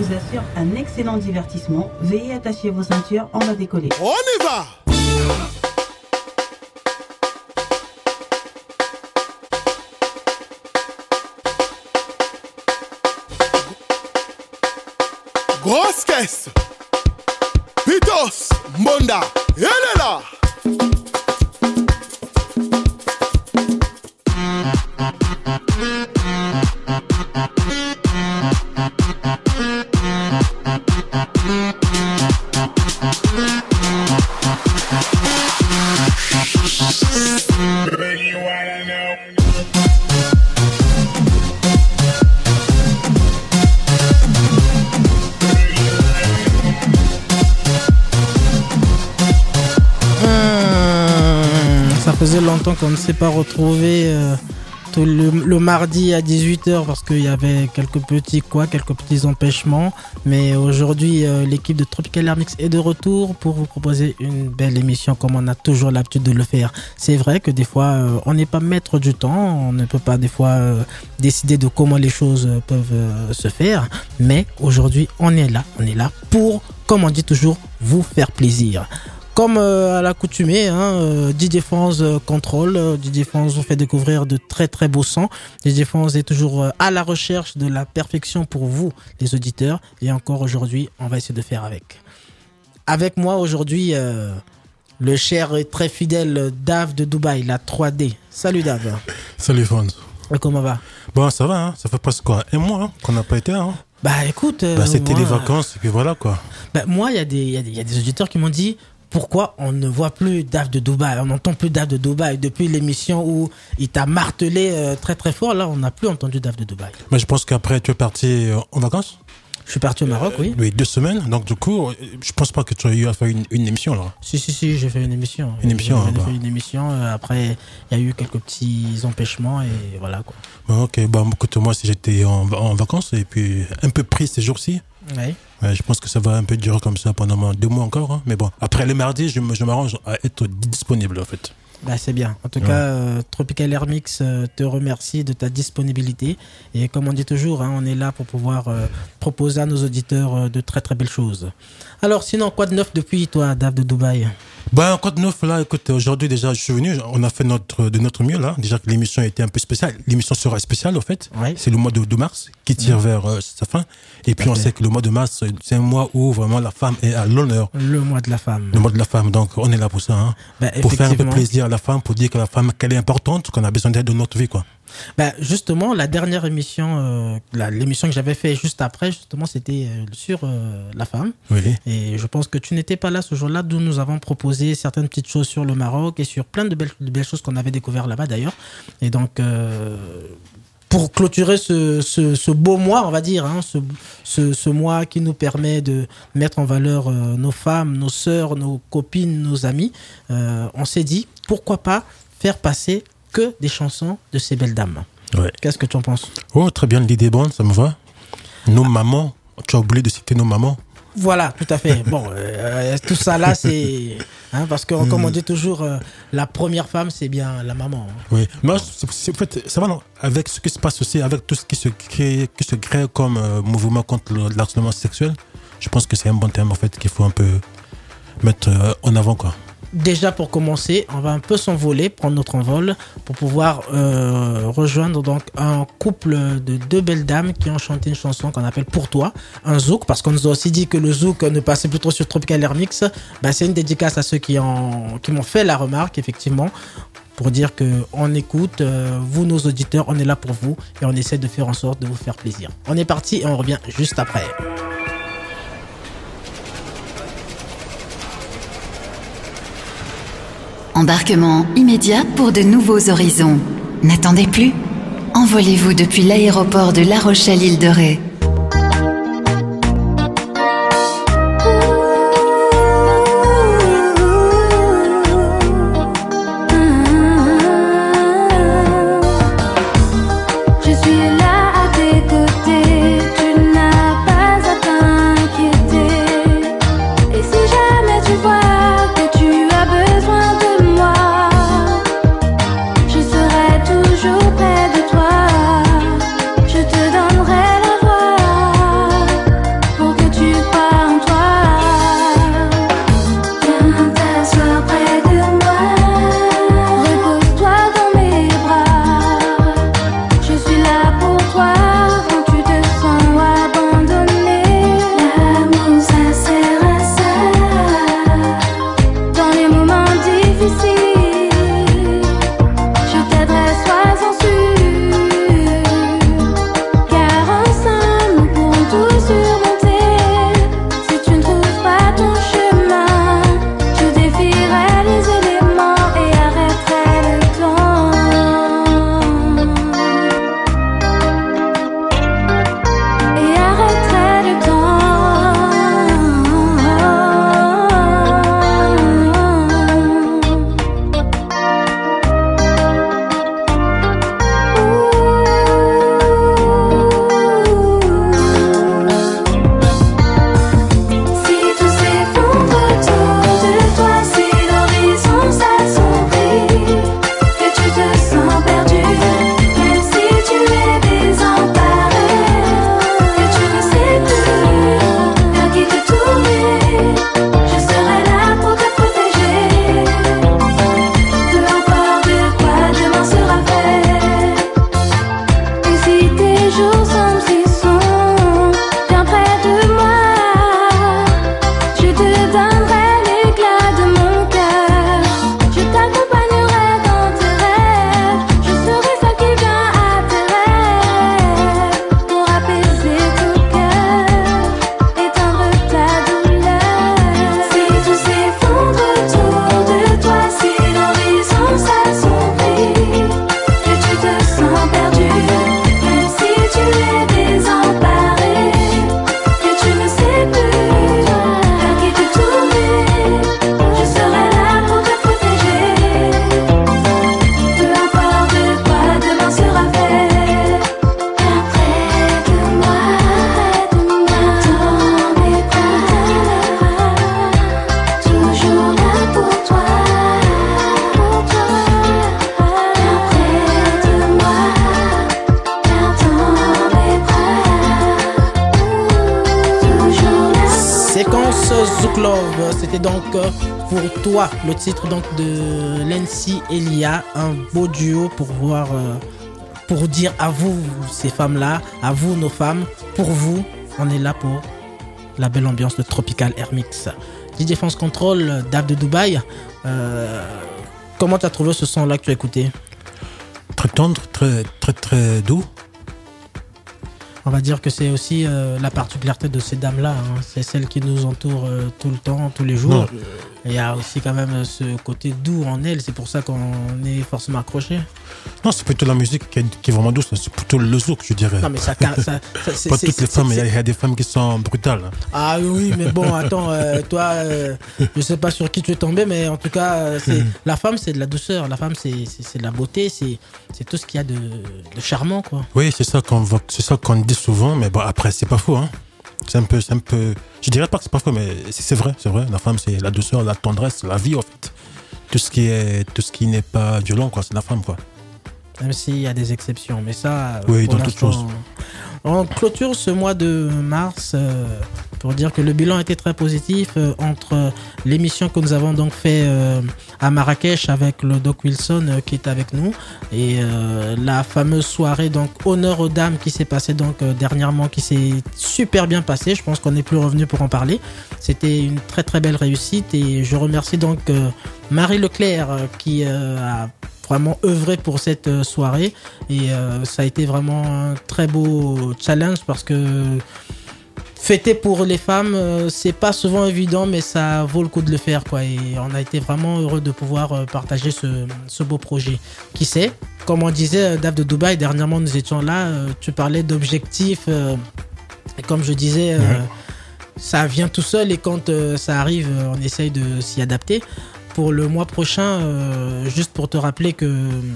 vous assure un excellent divertissement. Veuillez attacher vos ceintures, on va décoller. On y va! Grosse caisse! Pitos! Mbonda! Elle est là! Ça faisait longtemps qu'on ne s'est pas retrouvé le mardi à 18h parce qu'il y avait quelques petits empêchements. Mais aujourd'hui, l'équipe de Tropical Air Mix est de retour pour vous proposer une belle émission comme on a toujours l'habitude de le faire. C'est vrai que des fois, on n'est pas maître du temps, on ne peut pas des fois décider de comment les choses peuvent se faire. Mais aujourd'hui, on est là pour, comme on dit toujours, vous faire plaisir. Comme à l'accoutumée, DJ Fonz contrôle, DJ Fonz vous fait découvrir de très très beaux sons. DJ Fonz est toujours à la recherche de la perfection pour vous, les auditeurs. Et encore aujourd'hui, on va essayer de faire avec. Avec moi aujourd'hui, le cher et très fidèle Dave de Dubaï, la 3D. Salut Dave. Salut Fonz. Comment va? Bon, ça va, ça fait presque un mois qu'on n'a pas été là. Bah écoute... c'était les vacances et puis voilà quoi. Bah, moi, il y a des auditeurs qui m'ont dit... Pourquoi on ne voit plus Dave de Dubaï? On n'entend plus Dave de Dubaï depuis l'émission où il t'a martelé très très fort. Là, on n'a plus entendu Dave de Dubaï. Mais je pense qu'après, tu es parti en vacances? Je suis parti au Maroc, oui. Oui, 2 semaines. Donc du coup, je pense pas que tu as eu à faire une émission là. Si, j'ai fait une émission. Une émission. J'ai fait une émission. Après, il y a eu quelques petits empêchements et voilà quoi. Bon, ok, bon, écoute, moi, si j'étais en vacances et puis un peu pris ces jours-ci. Oui. Ouais, je pense que ça va un peu durer comme ça pendant 2 mois encore. Hein. Mais bon, après le mardi, je m'arrange à être disponible en fait. Bah, c'est bien. En tout cas, Tropical Air Mix te remercie de ta disponibilité. Et comme on dit toujours, on est là pour pouvoir proposer à nos auditeurs de très très belles choses. Alors sinon, quoi de neuf depuis toi, Dave de Dubaï? Ben, quoi de neuf là, écoute, aujourd'hui déjà je suis venu, on a fait de notre mieux là. Déjà que l'émission était un peu spéciale. L'émission sera spéciale en fait. Ouais. C'est le mois de mars qui tire vers sa fin. Et puis on sait que le mois de mars, c'est un mois où vraiment la femme est à l'honneur. Le mois de la femme. Le mois de la femme, donc on est là pour ça. Hein. Ben, pour faire un peu plaisir à la femme, pour dire que la femme, qu'elle est importante, qu'on a besoin d'aide dans notre vie, quoi. Ben, justement, la dernière émission, l'émission que j'avais fait juste après, justement, c'était sur la femme. Oui. Et je pense que tu n'étais pas là ce jour-là, d'où nous avons proposé certaines petites choses sur le Maroc et sur plein de belles choses qu'on avait découvert là-bas d'ailleurs. Et donc, pour clôturer ce beau mois, on va dire, ce mois qui nous permet de mettre en valeur nos femmes, nos sœurs, nos copines, nos amis, on s'est dit, pourquoi pas faire passer que des chansons de ces belles dames. Ouais. Qu'est-ce que tu en penses? Oh, très bien, l'idée est bonne, ça me va. Nos mamans, tu as oublié de citer nos mamans. Voilà, tout à fait. Bon, tout ça là, c'est... parce que, comme on dit toujours, la première femme, c'est bien la maman. Oui, mais en fait, ça va, non, avec ce qui se passe aussi, avec tout ce qui se crée comme mouvement contre l'harcèlement sexuel, je pense que c'est un bon thème, en fait, qu'il faut un peu mettre en avant, quoi. Déjà pour commencer, on va un peu s'envoler, prendre notre envol pour pouvoir rejoindre donc un couple de 2 belles dames qui ont chanté une chanson qu'on appelle Pour toi, un zouk, parce qu'on nous a aussi dit que le zouk ne passait plus trop sur Tropical Air Mix. Ben, c'est une dédicace à ceux qui m'ont fait la remarque, effectivement, pour dire que on écoute, vous nos auditeurs, on est là pour vous et on essaie de faire en sorte de vous faire plaisir. On est parti et on revient juste après. Embarquement immédiat pour de nouveaux horizons. N'attendez plus. Envolez-vous depuis l'aéroport de La Rochelle-Île-de-Ré. Je serai toujours près de toi. Je te donnerai la voix. Love, c'était donc pour toi le titre donc de Lency et Lia, un beau duo pour dire à vous ces femmes-là, à vous nos femmes, pour vous, on est là pour la belle ambiance de Tropical Air Mix. DJ France Control, Dave de Dubaï, comment tu as trouvé ce son-là que tu as écouté? Très tendre, très, très, très doux. On va dire que c'est aussi la particularité de ces dames-là, hein. C'est celles qui nous entourent tout le temps, tous les jours. Non. Il y a aussi quand même ce côté doux en elles, c'est pour ça qu'on est forcément accroché. Non, c'est plutôt la musique qui est vraiment douce, c'est plutôt le zouk, je dirais. Non, mais ça c'est, pas toutes les femmes, il y a des femmes qui sont brutales. Ah oui, mais bon, attends, toi, je sais pas sur qui tu es tombé, mais en tout cas, la femme, c'est de la douceur, la femme, c'est de la beauté, c'est tout ce qu'il y a de charmant, quoi. Oui, c'est ça qu'on dit souvent, mais bon, après, c'est pas faux, hein. C'est un peu, je dirais pas que c'est pas faux, mais c'est vrai. La femme, c'est la douceur, la tendresse, la vie, en fait. Tout ce qui n'est pas violent, quoi, c'est la femme, quoi. Même s'il y a des exceptions, mais ça, oui, dans toute chose. On clôture ce mois de mars pour dire que le bilan était très positif entre l'émission que nous avons donc fait à Marrakech avec le Doc Wilson qui est avec nous et la fameuse soirée donc honneur aux dames qui s'est passée donc dernièrement, qui s'est super bien passée. Je pense qu'on n'est plus revenu pour en parler. C'était une très très belle réussite et je remercie donc Marie Leclerc qui a vraiment œuvré pour cette soirée et ça a été vraiment un très beau challenge parce que fêter pour les femmes c'est pas souvent évident mais ça vaut le coup de le faire quoi et on a été vraiment heureux de pouvoir partager ce beau projet. Qui sait, comme on disait Dave de Dubaï, dernièrement nous étions là, tu parlais d'objectifs et comme je disais ça vient tout seul et quand ça arrive on essaye de s'y adapter. Pour le mois prochain, juste pour te rappeler que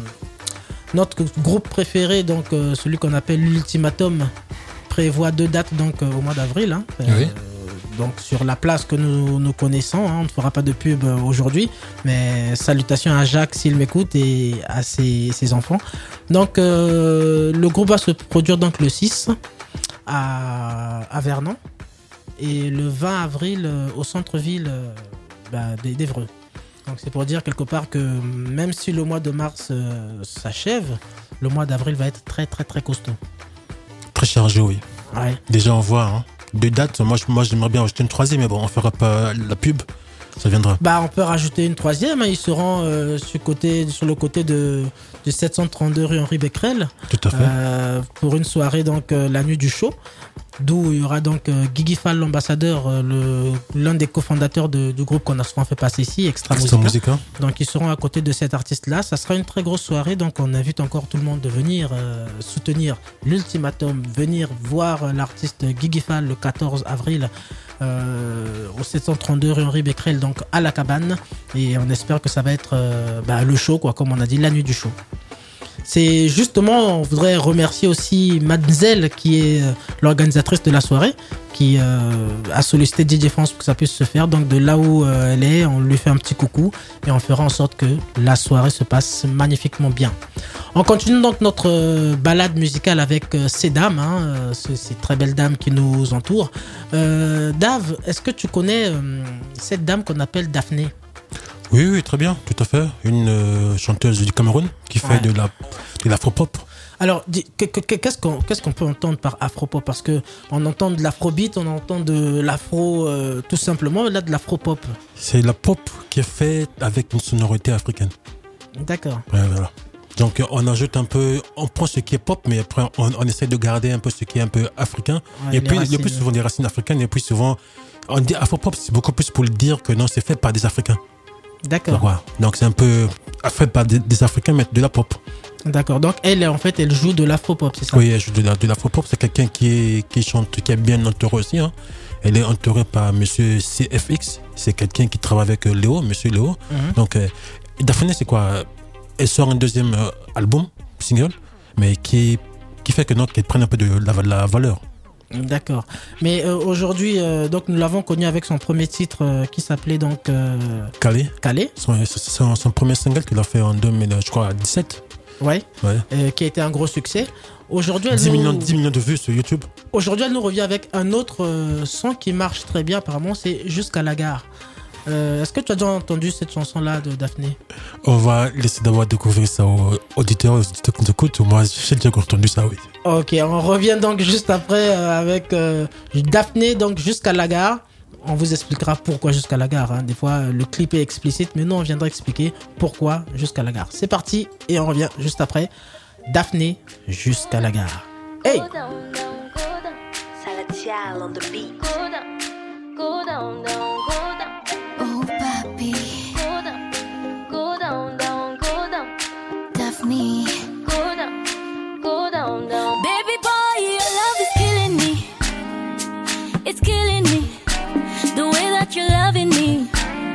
notre groupe préféré, donc celui qu'on appelle l'Ultimatum, prévoit 2 dates donc au mois d'avril. Hein, oui. Donc sur la place que nous connaissons, hein, on ne fera pas de pub aujourd'hui, mais salutations à Jacques s'il m'écoute et à ses enfants. Donc le groupe va se produire donc le 6 à Vernon et le 20 avril au centre-ville d'Évreux. Donc c'est pour dire quelque part que même si le mois de mars s'achève, le mois d'avril va être très très très costaud. Très chargé, oui. Ouais. Déjà on voit, hein, 2 dates. Moi j'aimerais bien ajouter une 3e, mais bon, on fera pas la pub. Ça viendra. On peut rajouter une 3e. Hein. Ils seront sur le côté de 732 rue Henri Becquerel. Tout à fait. Pour une soirée donc la nuit du show. D'où il y aura donc Guigui Fall, l'ambassadeur, l'un des cofondateurs du groupe qu'on a souvent fait passer ici, Extra Musica. Donc ils seront à côté de cet artiste-là. Ça sera une très grosse soirée, donc on invite encore tout le monde de venir soutenir l'Ultimatum, venir voir l'artiste Guigui Fall le 14 avril au 732 rue Henri Becquerel, donc à la cabane. Et on espère que ça va être le show, quoi, comme on a dit, la nuit du show. C'est justement, on voudrait remercier aussi Mademoiselle qui est l'organisatrice de la soirée, qui a sollicité DJ France pour que ça puisse se faire. Donc de là où elle est, on lui fait un petit coucou et on fera en sorte que la soirée se passe magnifiquement bien. On continue donc notre balade musicale avec ces dames, hein, ces très belles dames qui nous entourent. Dave, est-ce que tu connais cette dame qu'on appelle Daphné ? Oui, très bien, tout à fait. Une chanteuse du Cameroun qui fait de l'afropop. Alors, qu'est-ce qu'on peut entendre par afropop ? Parce qu'on entend de l'afrobeat, on entend de l'afro tout simplement, là de l'afropop. C'est la pop qui est faite avec une sonorité africaine. D'accord. Ouais, voilà. Donc on ajoute un peu, on prend ce qui est pop, mais après on essaie de garder un peu ce qui est un peu africain. Ouais, et puis il y a plus souvent des racines africaines, et puis souvent on dit afropop, c'est beaucoup plus pour le dire que non, c'est fait par des Africains. D'accord. Donc c'est un peu fait par des Africains, mais de la pop. D'accord. Donc elle joue de l'afropop, c'est ça ? Oui, elle joue de l'afropop. C'est quelqu'un qui chante, qui est bien entouré aussi. Hein. Elle est entourée par Monsieur CFX. C'est quelqu'un qui travaille avec Léo, Monsieur Léo. Mm-hmm. Donc Daphné, c'est quoi ? Elle sort un 2e album, single, mais qui fait que qu'elle prenne un peu de la valeur. D'accord. Mais aujourd'hui, donc nous l'avons connu avec son premier titre qui s'appelait donc Calais. C'est son premier single qu'il a fait en 2017. Ouais. Ouais. Qui a été un gros succès. Aujourd'hui, elle 10 millions de vues sur YouTube. Aujourd'hui, elle nous revient avec un autre son qui marche très bien, apparemment, c'est Jusqu'à la gare. Est-ce que tu as déjà entendu cette chanson-là de Daphné? On va laisser d'abord découvrir ça aux auditeurs qui nous écoutent. Moi, j'ai déjà entendu ça, oui. Ok, on revient donc juste après avec Daphné, donc Jusqu'à la gare. On vous expliquera pourquoi Jusqu'à la gare. Hein. Des fois, le clip est explicite, mais nous, on viendra expliquer pourquoi Jusqu'à la gare. C'est parti et on revient juste après. Daphné, Jusqu'à la gare. Hey! Go down, go down. Salatiel on the beat. Go down, go down, go down. Oh papi, Go down, go down, go down. Daphne. Go down, Baby boy, your love is killing me. It's killing me. The way that you're loving me.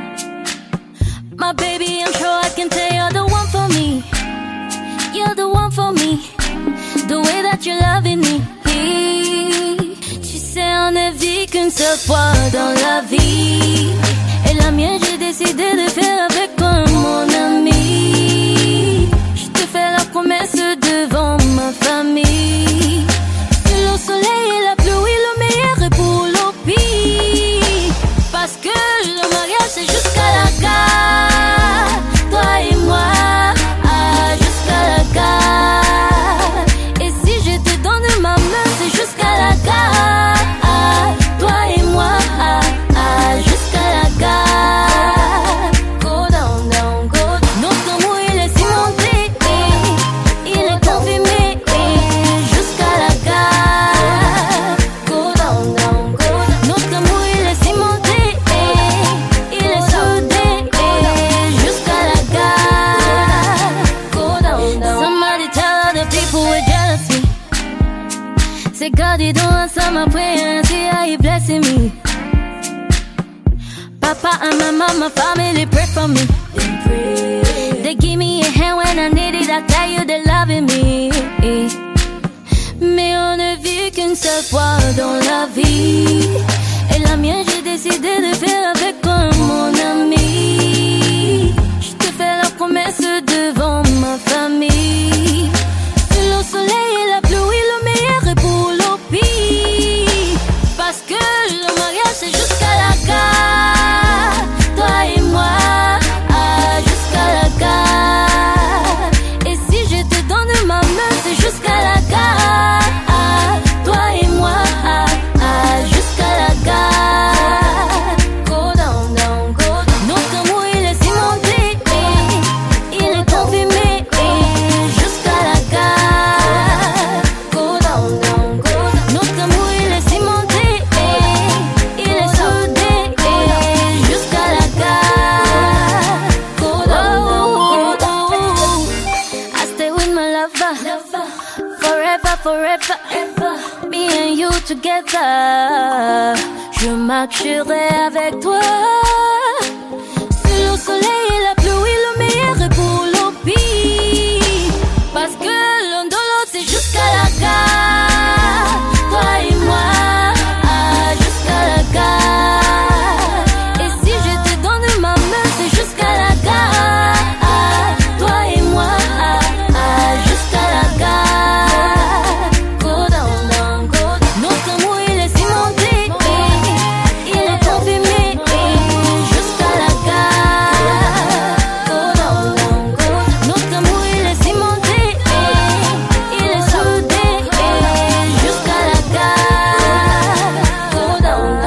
My baby, I'm sure I can tell you're the one for me. You're the one for me. The way that you're loving me. Tu sais, on ne vit qu'une seule fois dans la vie. Et la mienne, j'ai décidé de faire avec toi, mon ami. Je te fais la promesse devant ma famille. Le soleil et la pluie, le meilleur est pour le pire. Parce que le mariage, c'est jusqu'à la gare. Toi et moi. Et si je te donne ma main, c'est jusqu'à la gare. Toi et moi, jusqu'à la gare. Go down, go down. Notre amour, il est cimenté, il est confirmé, jusqu'à la gare. Go down, go down. Notre amour, il est cimenté, il est soudé, jusqu'à la gare. Go down, somebody tell other people we're jealousy. Say God, you don't answer my prayer and see how you blessing me. Papa and my mama, family pray for me. They give me a hand when I need it. I tell you they're loving me. Mais on ne vit qu'une seule fois dans la vie. Et la mienne, j'ai décidé de faire avec toi, mon ami. Je te fais la promesse devant ma famille. Le soleil et la pluie, le meilleur est pour le pire. Parce que le mariage, c'est jusqu'à la gare. Toi et moi, jusqu'à la gare. Et si je te donne ma main, c'est jusqu'à la gare. Toi et moi, jusqu'à la gare. Go down, go down. Notre amour, il est cimenté, il est confirmé, jusqu'à la gare. Go down, go down. Notre amour, il est cimenté, il est soudé, jusqu'à la gare. Go down, go down. I stay with my lover, forever, forever. Me and you together. Je marcherai avec toi. Sur le soleil et la pluie, le meilleur est pour le pire. Parce que l'un de l'autre, c'est jusqu'à la gare. Toi et moi, jusqu'à la gare. Et si je te donne ma main, c'est jusqu'à la gare. Toi et moi, jusqu'à la gare. Go down, go down. Notre amour, il est cimenté, il est confirmé, jusqu'à la gare. Go down, go down. Notre amour, il est cimenté, il est soudé, jusqu'à la gare. Go down,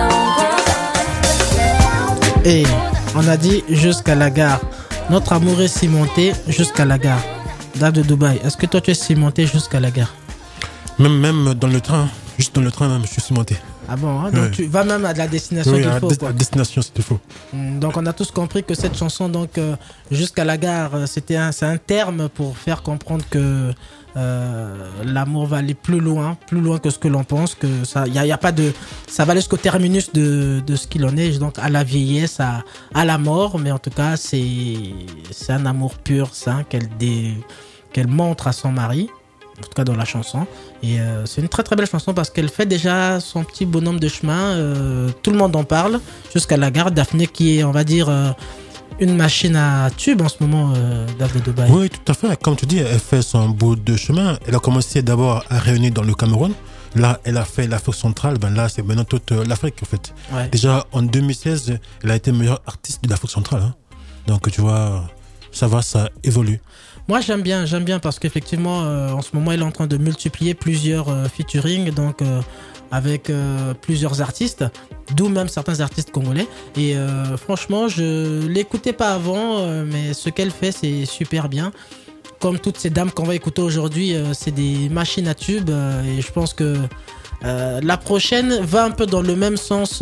go down. Et on a dit Jusqu'à la gare. Notre amour est cimenté jusqu'à la gare. Dave de Dubaï, est-ce que toi tu es cimenté jusqu'à la gare? Même dans le train, juste dans le train, même, je suis cimenté. Ah bon, hein, donc Ouais. tu vas même à la destination Oui, qu'il à faut. Quoi. destination, s'il te faut. Donc on a tous compris que cette chanson, donc Jusqu'à la gare, c'est un terme pour faire comprendre que l'amour va aller plus loin que ce que l'on pense, que ça, y a pas de, ça va aller jusqu'au terminus de ce qu'il en est, donc à la vieillesse, à la mort, mais en tout cas c'est un amour pur, sain qu'elle montre à son mari. En tout cas dans la chanson, et c'est une très très belle chanson parce qu'elle fait déjà son petit bonhomme de chemin, tout le monde en parle jusqu'à la gare. Daphné qui est, on va dire, une machine à tube en ce moment, Daf de Dubaï. Oui, tout à fait. Comme tu dis, elle fait son bout de chemin. Elle a commencé d'abord à rayonner dans le Cameroun. Là, elle a fait l'Afrique centrale. Ben là, c'est maintenant toute l'Afrique, en fait. Ouais. Déjà, en 2016, elle a été meilleure artiste de l'Afrique centrale. Hein. Donc, tu vois, ça évolue. Moi, j'aime bien parce qu'effectivement, en ce moment, elle est en train de multiplier plusieurs featuring, donc avec plusieurs artistes, d'où même certains artistes congolais. Et franchement, je l'écoutais pas avant, mais ce qu'elle fait, c'est super bien. Comme toutes ces dames qu'on va écouter aujourd'hui, c'est des machines à tubes, et je pense que la prochaine va un peu dans le même sens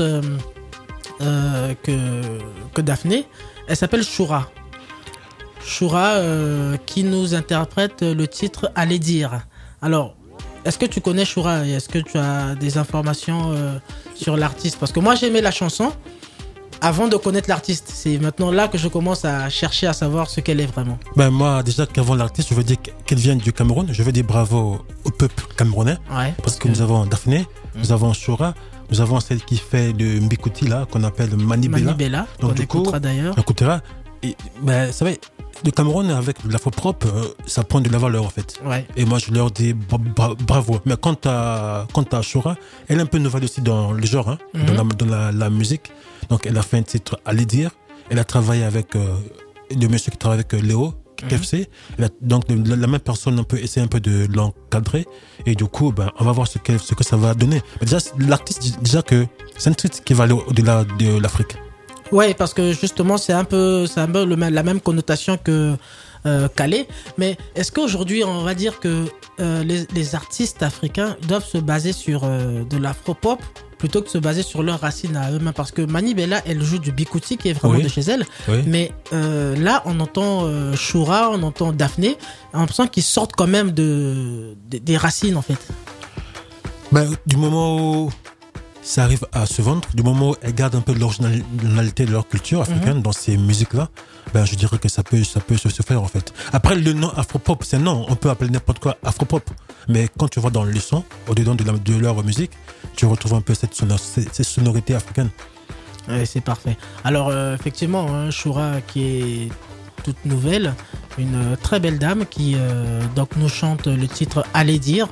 que Daphné. Elle s'appelle Choura. Choura qui nous interprète le titre Allez dire. Alors, est-ce que tu connais Choura et est-ce que tu as des informations sur l'artiste? Parce que moi j'aimais la chanson avant de connaître l'artiste. C'est maintenant là que je commence à chercher à savoir ce qu'elle est vraiment. Ben moi, déjà qu'avant l'artiste, je veux dire qu'elle vient du Cameroun. Je veux dire bravo au peuple camerounais. Ouais, parce que nous avons Daphné, nous avons Choura, nous avons celle qui fait le Mbikuti là, qu'on appelle Manibela. Manibela, donc on écoutera d'ailleurs. On écoutera. Et ben, ça va, le Cameroun avec l'afro-pop, ça prend de la valeur en fait. Ouais. Et moi je leur dis bravo. Mais quant à Choura, elle est un peu nouvelle aussi dans le genre, hein, dans la musique. Donc elle a fait un titre Allez dire. Elle a travaillé avec le monsieur qui travaille avec Léo KFC. Donc la même personne peut essayer un peu de l'encadrer. Et du coup, ben, on va voir ce que ça va donner. Mais déjà, l'artiste, déjà que c'est un titre qui va aller au-delà de l'Afrique. Ouais, parce que justement, c'est un peu la même connotation que Calais. Mais est-ce qu'aujourd'hui, on va dire que les artistes africains doivent se baser sur de l'afro-pop plutôt que de se baser sur leurs racines à eux-mêmes? Parce que Manibela, elle joue du bikuti qui est vraiment de chez elle. Oui. Mais là, on entend Choura, on entend Daphné. On a l'impression qu'ils sortent quand même des racines, en fait. Ben, du moment où ça arrive à se vendre, du moment où elles gardent un peu de l'originalité de leur culture africaine dans ces musiques-là, ben je dirais que ça peut se faire en fait. Après, le nom afropop, c'est non, on peut appeler n'importe quoi afropop. Mais quand tu vois dans le son, au-dedans de leur musique, tu retrouves un peu cette sonorité africaine. Ouais, c'est parfait. Alors, effectivement, Choura qui est toute nouvelle, une très belle dame qui donc nous chante le titre Allez dire.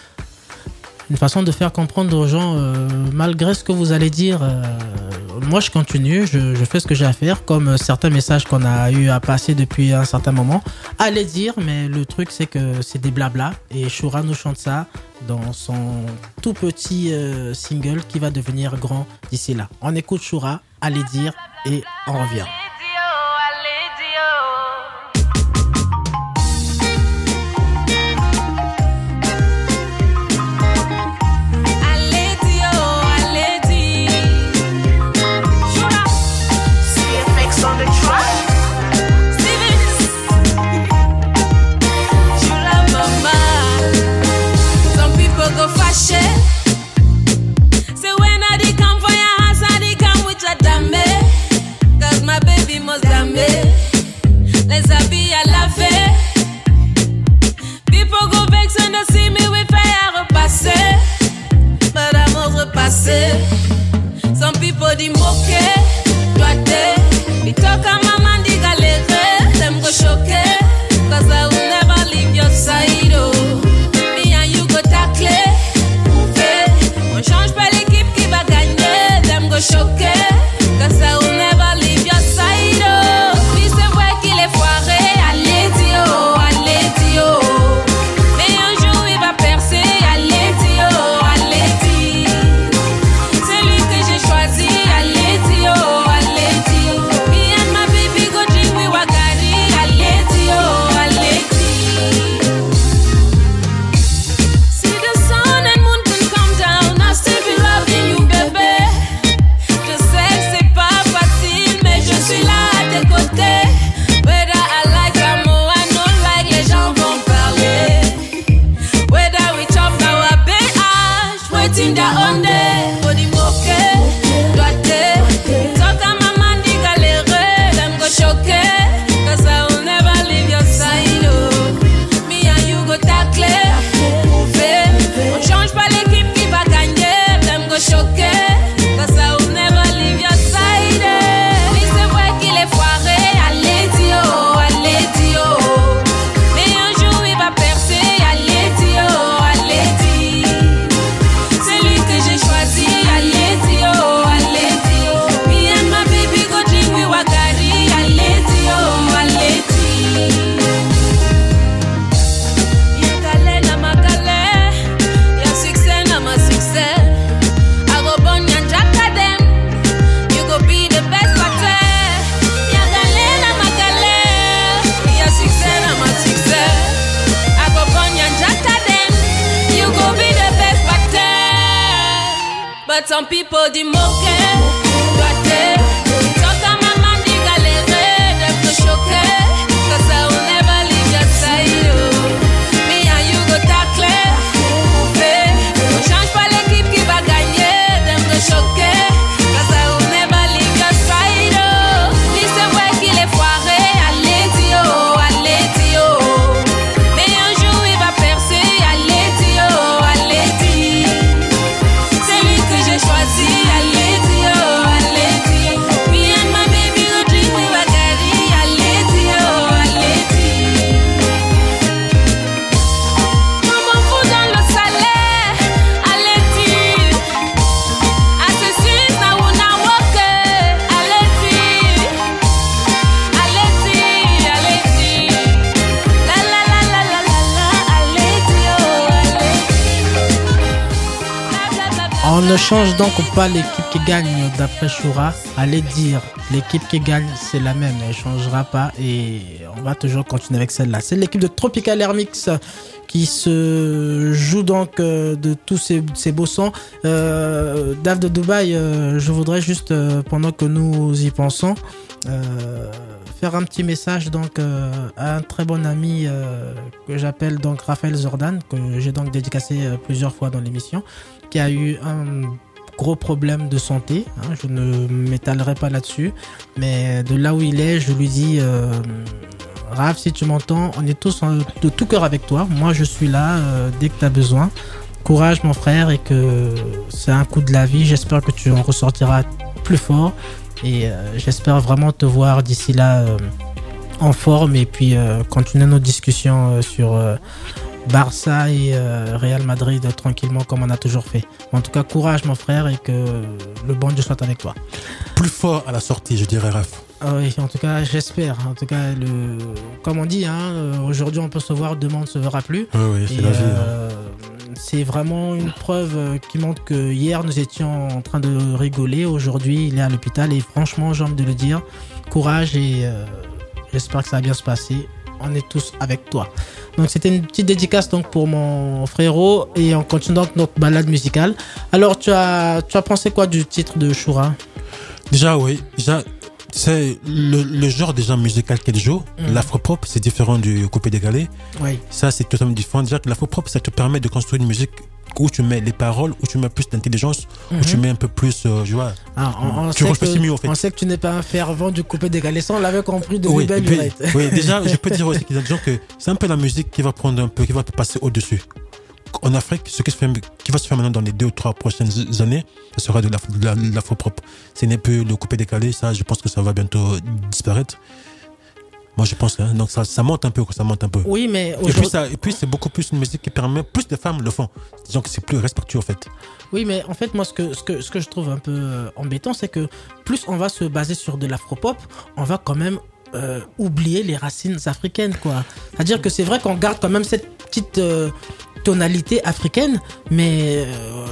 Une façon de faire comprendre aux gens, malgré ce que vous allez dire, moi je continue, je fais ce que j'ai à faire, comme certains messages qu'on a eu à passer depuis un certain moment. Allez dire, mais le truc c'est que c'est des blabla, et Choura nous chante ça dans son tout petit single qui va devenir grand d'ici là. On écoute Choura, Allez dire, et on revient. Say when I come for your house, I come with your dambe. 'Cause my baby some people di moquer, gâter. Sometimes my man di galérer, them to choquer. Cause I will never leave your side, oh. Me and you go tackler, fait. On change pas l'équipe qui va gagner, them to choquer. Cause I will never leave your side, oh. Lui c'est vrai qu'il est foiré, allez Dio, allez Dio. Mais un jour il va percer, allez Dio, allez Dio. C'est lui que j'ai choisi, allez Dio, allez Dio. Me and my baby go drink with Bacardi, allez Dio, allez Dio. On m'en fout dans le salaire, allez Dio. Assassin's now on a walk, allez Dio. Allez Dio, allez Dio. La la la la la la la, allez Dio, allez Dio. Bla bla bla bla. On ne change donc pas l'équipe qui gagne d'après Choura. Allez dire, l'équipe qui gagne c'est la même, elle ne changera pas et on va toujours continuer avec celle-là. C'est l'équipe de Tropical Air Mix qui se joue donc de tous ces beaux sons. Dave de Dubaï, je voudrais juste, pendant que nous y pensons, faire un petit message donc à un très bon ami que j'appelle donc Raphaël Zordan, que j'ai donc dédicacé plusieurs fois dans l'émission, qui a eu un gros problème de santé, hein, je ne m'étalerai pas là-dessus, mais de là où il est, je lui dis Raph, si tu m'entends, on est tous de tout cœur avec toi, moi je suis là dès que tu as besoin, courage mon frère, et que c'est un coup de la vie, j'espère que tu en ressortiras plus fort, et j'espère vraiment te voir d'ici là en forme, et puis continuer nos discussions sur Barça et Real Madrid tranquillement comme on a toujours fait. En tout cas, courage mon frère, et que le bon Dieu soit avec toi. Plus fort à la sortie, je dirais, Raph. Ah oui, en tout cas, j'espère. En tout cas, comme on dit, aujourd'hui on peut se voir, demain on ne se verra plus. Oui, c'est la vie. C'est vraiment une preuve qui montre que hier nous étions en train de rigoler, aujourd'hui il est à l'hôpital, et franchement j'ai envie de le dire, courage, et j'espère que ça va bien se passer. On est tous avec toi. Donc c'était une petite dédicace donc pour mon frérot, et en continuant notre balade musicale. Alors tu as pensé quoi du titre de Choura? Déjà c'est le genre déjà musical qu'elle joue. L'afro-pop, c'est différent du coupé-décalé. Oui. Ça, c'est totalement différent. Déjà que l'afro-pop, ça te permet de construire une musique où tu mets les paroles, où tu mets plus d'intelligence, où tu mets un peu plus, tu vois. Tu réfléchis mieux, en fait. On sait que tu n'es pas un fervent du coupé-décalé, ça on l'avait compris de belle lurette. Oui, déjà, je peux dire aussi qu'il y a des gens que c'est un peu la musique qui va prendre un peu, qui va passer au-dessus. En Afrique, ce qui va se faire maintenant dans les 2 ou 3 prochaines années, ce sera de l'afro-pop. Ce n'est plus le coupé-décalé, ça, je pense que ça va bientôt disparaître. Moi, je pense, donc ça monte un peu, Oui, mais et puis c'est beaucoup plus une musique qui permet, plus de femmes le font. Disons que c'est plus respectueux, en fait. Oui, mais en fait, moi, ce que je trouve un peu embêtant, c'est que plus on va se baser sur de l'afro-pop, on va quand même oublier les racines africaines, quoi. C'est-à-dire que c'est vrai qu'on garde quand même cette petite tonalité africaine, mais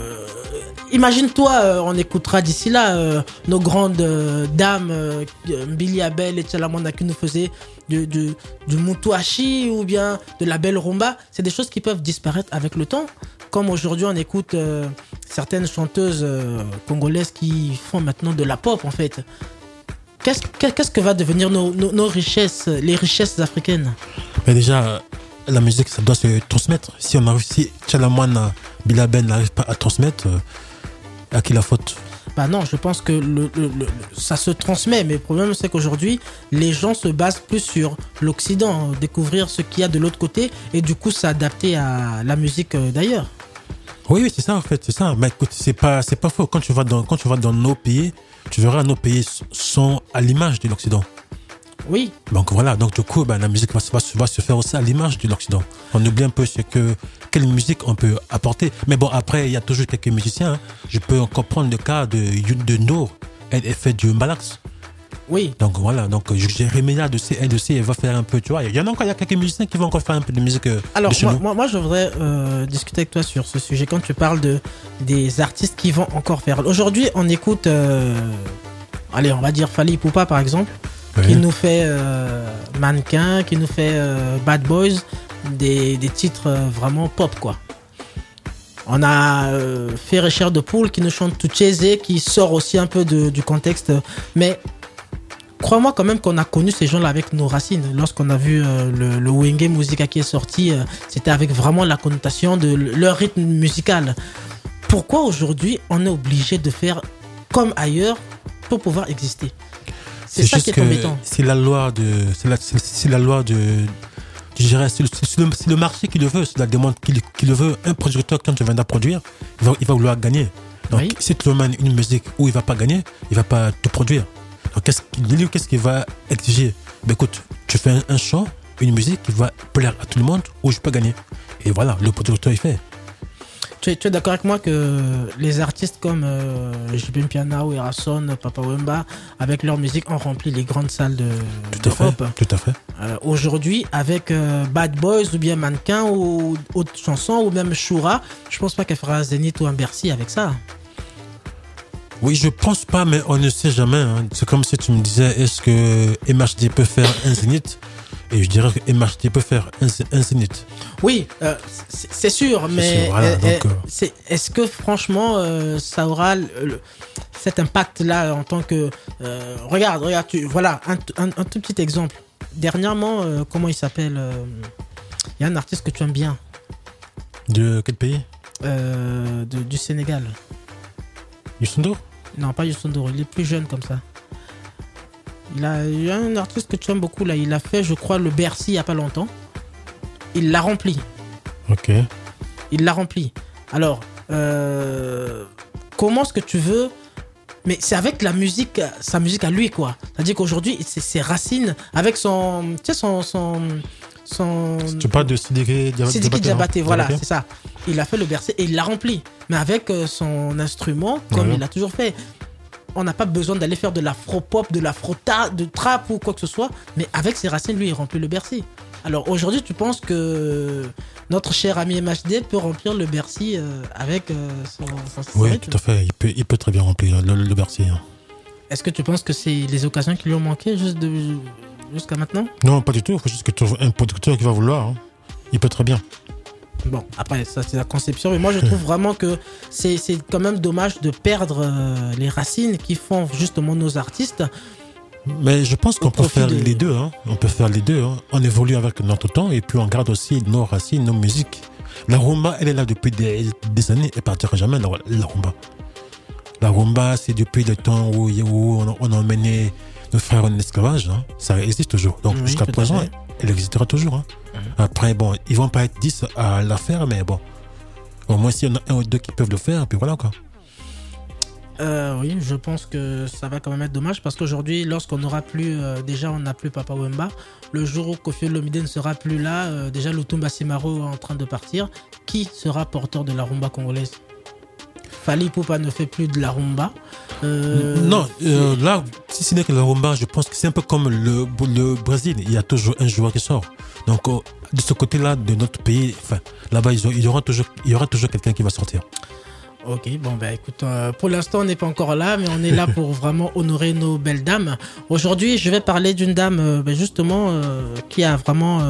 imagine-toi, on écoutera d'ici là nos grandes dames, Billy Abel et Tchalamanda, qui nous faisaient du Mutuashi ou bien de la belle rumba. C'est des choses qui peuvent disparaître avec le temps, comme aujourd'hui on écoute certaines chanteuses congolaises qui font maintenant de la pop, en fait. Qu'est-ce que va devenir nos richesses, les richesses africaines? Mais déjà, la musique, ça doit se transmettre. Si Tchalamanda, Billy Abel n'arrive pas à transmettre, à qui la faute? Non, je pense que ça se transmet, mais le problème c'est qu'aujourd'hui les gens se basent plus sur l'Occident, découvrir ce qu'il y a de l'autre côté, et du coup s'adapter à la musique d'ailleurs. Oui, c'est ça en fait, c'est ça. Mais écoute, c'est pas faux. Quand tu vas dans nos pays, tu verras, nos pays sont à l'image de l'Occident. Oui. Donc voilà, donc du coup, la musique va se faire aussi à l'image de l'Occident. On oublie un peu quelle musique on peut apporter. Mais bon, après, il y a toujours quelques musiciens. Hein. Je peux encore prendre le cas de Nour. Elle fait du mbalax. Oui. Donc voilà, donc Jérémie elle aussi, elle va faire un peu, tu vois. Il y a quelques musiciens qui vont encore faire un peu de musique. Alors, moi, je voudrais discuter avec toi sur ce sujet quand tu parles des artistes qui vont encore faire. Aujourd'hui, on écoute, allez, on va dire Fally Ipupa par exemple. Qui nous fait Mannequin, qui nous fait Bad Boys, des titres vraiment pop, quoi. On a Ferré Chair de Poule qui nous chante Tuchese, qui sort aussi un peu du contexte. Mais crois-moi quand même qu'on a connu ces gens-là avec nos racines. Lorsqu'on a vu le Wenge Musica qui est sorti, c'était avec vraiment la connotation de leur rythme musical. Pourquoi aujourd'hui on est obligé de faire comme ailleurs pour pouvoir exister? C'est ça qui est embêtant. C'est la loi de... C'est la loi de... Je dirais, c'est le marché qui le veut, c'est la demande qui le veut. Un producteur, quand tu viens de produire, il va vouloir gagner. Donc, Oui. si tu lui mets une musique où il va pas gagner, il va pas te produire. Donc, qu'est-ce qu'il va exiger? Ben, écoute, tu fais un chant, une musique qui va plaire à tout le monde où je peux gagner. Et voilà, le producteur, il fait. Tu es d'accord avec moi que les artistes comme JP Piana ou Erason, Papa Wemba, avec leur musique, ont rempli les grandes salles Tout à fait. d'Europe. Tout à fait. Aujourd'hui, avec Bad Boys ou bien Mannequin ou autre chanson ou même Shura, je pense pas qu'elle fera un Zénith ou un Bercy avec ça. Oui, je pense pas, mais on ne sait jamais. Hein. C'est comme si tu me disais, est-ce que MHD peut faire un Zénith? Et je dirais que MHD peut faire un Zénith. Oui, c'est sûr, mais sûr, voilà, donc, est-ce que franchement ça aura cet impact-là en tant que... regarde, voilà, un tout petit exemple. Dernièrement, comment il s'appelle? Il y a un artiste que tu aimes bien. De quel pays? Du Sénégal. Youssou N'Dour? Non, pas Youssou N'Dour, il est plus jeune comme ça. Il y a un artiste que tu aimes beaucoup là, il a fait, je crois, le Bercy il n'y a pas longtemps. Il l'a rempli. Ok. Il l'a rempli. Alors, comment est-ce que tu veux... Mais c'est avec la musique, sa musique à lui, quoi. C'est-à-dire qu'aujourd'hui, c'est ses racines, avec son... Tu sais, Tu parles de Sidiki Diabaté, voilà, c'est ça. Il a fait le Bercy et il l'a rempli. Mais avec son instrument, comme il l'a toujours fait. On n'a pas besoin d'aller faire de l'afro-pop, de de trap ou quoi que ce soit. Mais avec ses racines, lui, il remplit le Bercy. Alors aujourd'hui, tu penses que notre cher ami MHD peut remplir le Bercy avec son Oui, rythme? tout à fait. Il peut très bien remplir le Bercy. Hein. Est-ce que tu penses que c'est les occasions qui lui ont manqué jusqu'à maintenant? Non, pas du tout. Il faut juste que tu trouves un producteur qui va vouloir. Hein. Il peut très bien. Bon, après, ça c'est la conception, mais moi je trouve vraiment que c'est quand même dommage de perdre les racines qui font justement nos artistes. Mais je pense qu'on peut faire les deux. Hein. On peut faire les deux. Hein. On évolue avec notre temps et puis on garde aussi nos racines, nos musiques. La rumba, elle est là depuis des années. Elle ne partira jamais, la rumba. La rumba, c'est depuis le temps où on a emmené nos frères en esclavage. Hein. Ça existe toujours. Donc jusqu'à présent, elle existera toujours. Hein. Après, bon, ils vont pas être 10 à la faire, mais bon. Au moins, s'il y en a un ou deux qui peuvent le faire, puis voilà quoi. Oui, je pense que ça va quand même être dommage parce qu'aujourd'hui, lorsqu'on n'aura plus, déjà on n'a plus Papa Wemba, le jour où Koffi Olomide ne sera plus là, déjà Lutumba Simaro est en train de partir, qui sera porteur de la rumba congolaise? Fally Ipupa ne fait plus de la rumba. Non, là, si ce n'est que la rumba, je pense que c'est un peu comme le Brésil, il y a toujours un joueur qui sort. Donc, de ce côté-là, de notre pays, enfin, là-bas, il y aura toujours quelqu'un qui va sortir. Ok, bon bah écoute, pour l'instant on n'est pas encore là, mais on est là pour vraiment honorer nos belles dames. Aujourd'hui, je vais parler d'une dame justement qui a vraiment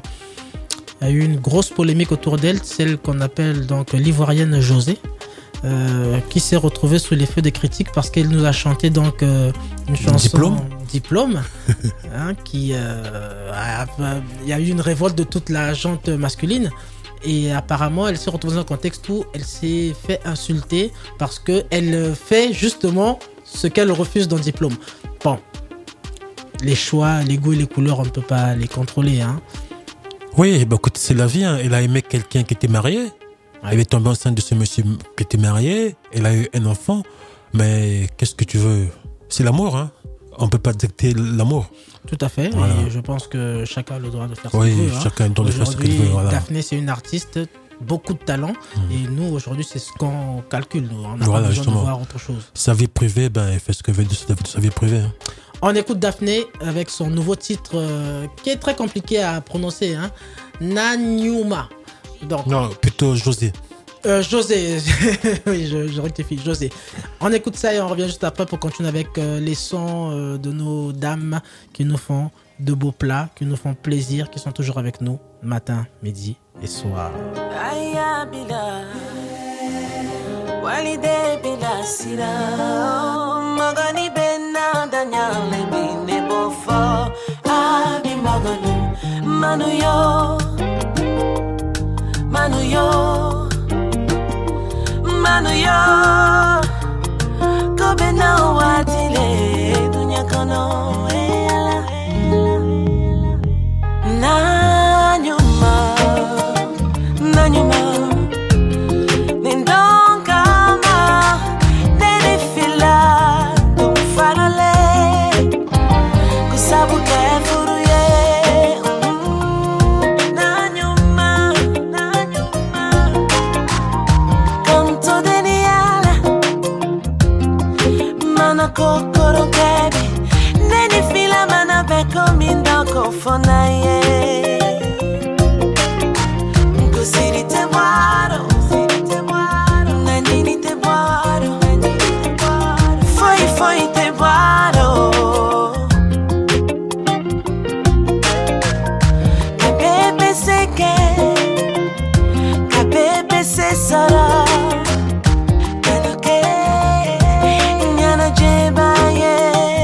a eu une grosse polémique autour d'elle, celle qu'on appelle donc l'ivoirienne José, qui s'est retrouvée sous les feux des critiques parce qu'elle nous a chanté donc une chanson Diplôme, hein, qui il y a eu une révolte de toute la gente masculine. Et apparemment, elle s'est retrouvée dans un contexte où elle s'est fait insulter parce qu'elle fait justement ce qu'elle refuse dans Diplôme. Bon, les choix, les goûts et les couleurs, on ne peut pas les contrôler. Hein. Oui, bah, écoute, c'est la vie. Hein. Elle a aimé quelqu'un qui était marié. Elle est tombée enceinte de ce monsieur qui était marié. Elle a eu un enfant. Mais qu'est-ce que tu veux? C'est l'amour. Hein. On ne peut pas dicter l'amour. Tout à fait, voilà. Et je pense que chacun a le droit de faire ce qu'il veut. Chacun a le droit de faire ce qu'il veut. Voilà. Daphné, c'est une artiste, beaucoup de talent, et nous, aujourd'hui, c'est ce qu'on calcule. Nous. On n'a pas besoin de voir autre chose. Sa vie privée, elle fait ce qu'elle veut de sa vie privée. Hein. On écoute Daphné avec son nouveau titre qui est très compliqué à prononcer, hein. Nanyuma. Donc, non, plutôt José. José, oui, je rectifie, José. On écoute ça et on revient juste après pour continuer avec les sons de nos dames qui nous font de beaux plats, qui nous font plaisir, qui sont toujours avec nous matin, midi et soir. walide bila sira magani bena danyale bine bofo abi maganu manuyo kobe na watile dunya kono ala nanyuma nindongama nenifila tumfanale kusabuke furuye nanyuma kanto deniala mana kokoro kebi nenifila mana beko mindoko fonaye Così te muoro, nanini te muoro, foi te muoro. Capebe se sarà, quello che nyana jebaye,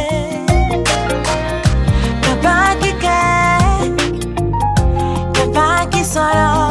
capaki sarà.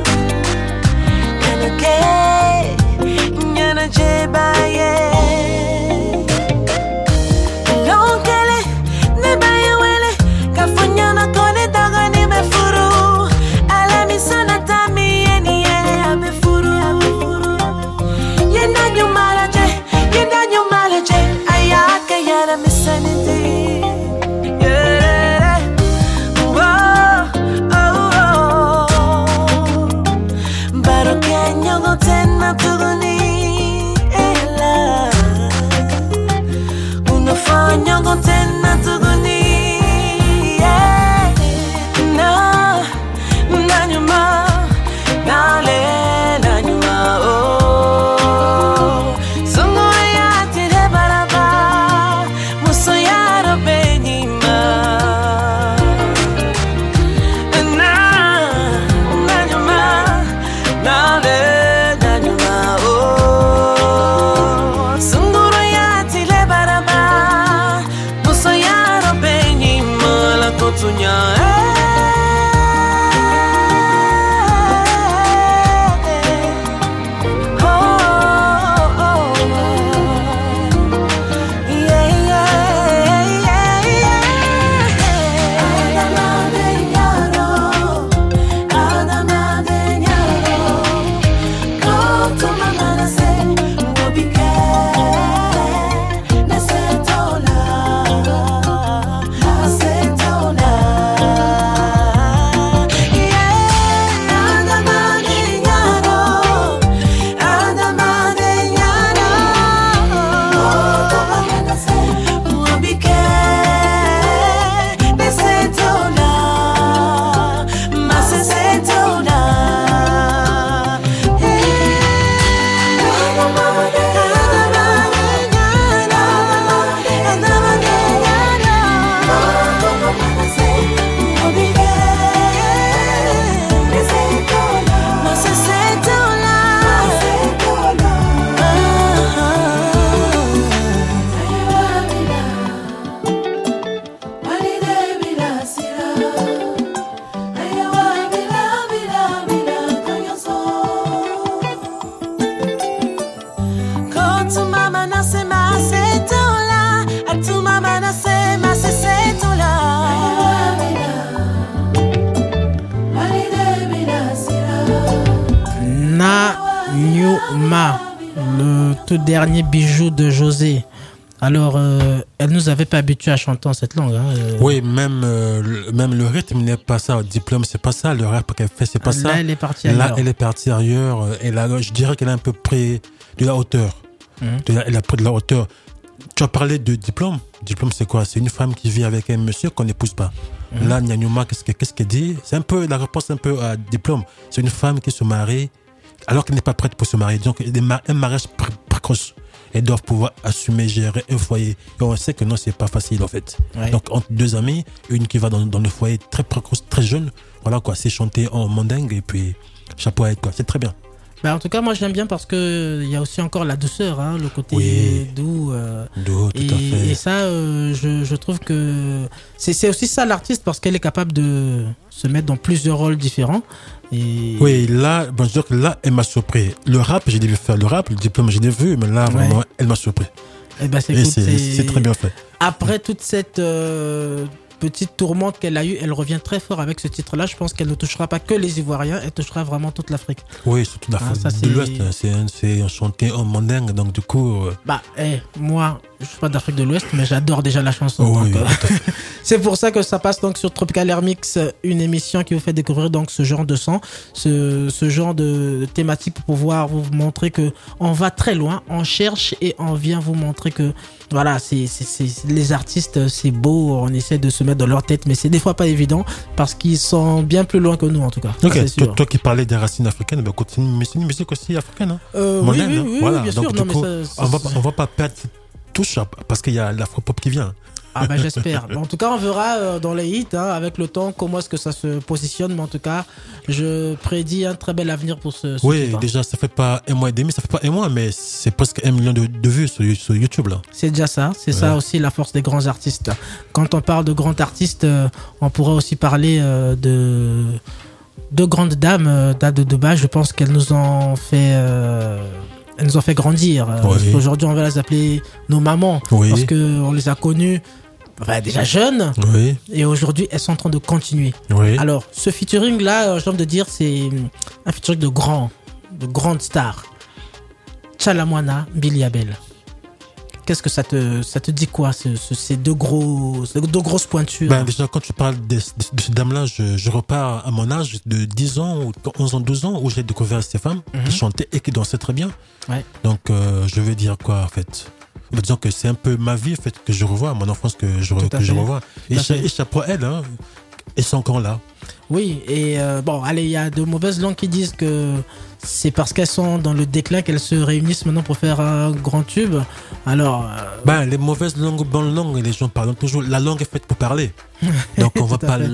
Ma, le tout dernier bijou de José. Alors, elle nous avait pas habitués à chanter en cette langue. Oui, même le rythme n'est pas ça. Au diplôme, c'est pas ça. Le rap qu'elle fait, c'est pas ça. Là, elle est partie ailleurs. Là, elle est partie ailleurs. Et là, je dirais qu'elle a un peu pris de la hauteur. Elle a pris de la hauteur. Tu as parlé de diplôme. Diplôme, c'est quoi? C'est une femme qui vit avec un monsieur qu'on n'épouse pas. Là, Nyanyuma, qu'est-ce qu'elle dit? C'est un peu la réponse un peu à diplôme. C'est une femme qui se marie alors qu'elle n'est pas prête pour se marier. Donc, un mariage précoce. Elles doivent pouvoir assumer, gérer un foyer. Et on sait que non, c'est pas facile, en fait. Ouais. Donc, entre deux amis, une qui va dans le foyer très précoce, très jeune, voilà quoi, c'est chanter en mandingue et puis chapeau à elle, quoi. C'est très bien. En tout cas, moi j'aime bien parce que il y a aussi encore la douceur, hein, le côté doux. Doux, tout à fait. Et ça, je trouve que c'est aussi ça l'artiste, parce qu'elle est capable de se mettre dans plusieurs rôles différents. Et... Oui, là, je veux dire que là, elle m'a surpris. Le rap, j'ai dû faire le rap, le diplôme, je l'ai vu, mais là, vraiment, elle m'a surpris. Et c'est très bien fait. Après toute cette petite tourmente qu'elle a eue, elle revient très fort avec ce titre-là. Je pense qu'elle ne touchera pas que les Ivoiriens, elle touchera vraiment toute l'Afrique. Oui, surtout l'Afrique de l'Ouest. C'est un chanté en mandingue, donc du coup... moi, je suis pas d'Afrique de l'Ouest, mais j'adore déjà la chanson. Oui, donc, c'est pour ça que ça passe donc sur Tropical Air Mix, une émission qui vous fait découvrir donc ce genre de son, ce genre de thématique, pour pouvoir vous montrer que on va très loin, on cherche et on vient vous montrer que voilà, c'est les artistes, c'est beau, on essaie de se mettre dans leur tête, mais c'est des fois pas évident parce qu'ils sont bien plus loin que nous en tout cas. Ok, toi qui parlais des racines africaines, c'est une musique aussi africaine, hein. Oui, voilà. bien donc, sûr. du coup, on va pas perdre cette touche parce qu'il y a l'afro-pop qui vient. J'espère. En tout cas, on verra dans les hits, hein, avec le temps, comment est-ce que ça se positionne. Mais en tout cas, je prédis un très bel avenir pour ce titre. Déjà, ça fait pas 1 mois et demi, ça fait pas 1 mois, mais c'est presque 1 million de vues sur YouTube, là. C'est déjà ça. C'est ça aussi la force des grands artistes. Quand on parle de grands artistes, on pourrait aussi parler de grandes dames de base. Je pense qu'elles nous ont fait... elles nous ont fait grandir. Aujourd'hui, on va les appeler nos mamans. Parce qu'on les a connues déjà jeunes. Et aujourd'hui, elles sont en train de continuer. Alors, ce featuring-là, j'ai envie de dire, c'est un featuring de grandes stars. Tchalamwana, Billy Abel. Qu'est-ce que ça te dit quoi, ces deux grosses pointures? Déjà, quand tu parles de ces dames-là, je repars à mon âge de 10 ans, ou 11 ans, 12 ans, où j'ai découvert ces femmes qui chantaient et qui dansaient très bien. Donc, je veux dire quoi, en fait? Disons que c'est un peu ma vie, en fait, que je revois, mon enfance que je revois. Et chapeau à elles, hein. Elles sont encore là. Oui, et il y a de mauvaises langues qui disent que c'est parce qu'elles sont dans le déclin qu'elles se réunissent maintenant pour faire un grand tube. Alors, les mauvaises langues, bonnes langues, les gens parlent toujours. La langue est faite pour parler. Donc on va pas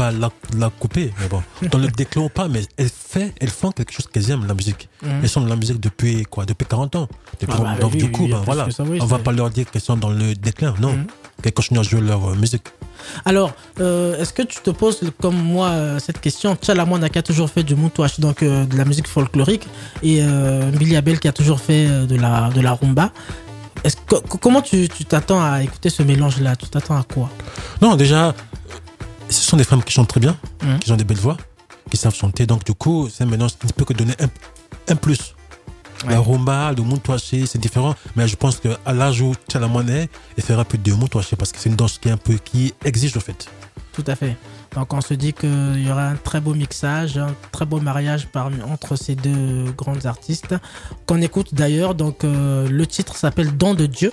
la couper. Mais bon, dans le déclin ou pas, mais elles font quelque chose qu'elles aiment, la musique. Elles sont dans la musique depuis 40 ans. Donc du coup, on va pas leur dire qu'elles sont dans le déclin. Non, qu'elles continuent à jouer leur musique. Alors, est-ce que tu te poses comme moi cette question? Tchalamwana qui a toujours fait du moutouache, donc de la musique folklorique, et Billy Abel qui a toujours fait de la rumba. Comment tu t'attends à écouter ce mélange-là? Tu t'attends à quoi? Non, déjà, ce sont des femmes qui chantent très bien, qui ont des belles voix, qui savent chanter. Donc du coup, c'est un mélange qui ne peut que donner un plus. La rumba, le moutouaché, c'est différent. Mais je pense qu'à l'âge où Tchalamwana est, il fera plus de moutouaché parce que c'est une danse qui exige au fait. Tout à fait. Donc on se dit qu'il y aura un très beau mixage, un très beau mariage entre ces deux grandes artistes qu'on écoute d'ailleurs. Donc le titre s'appelle Don de Dieu.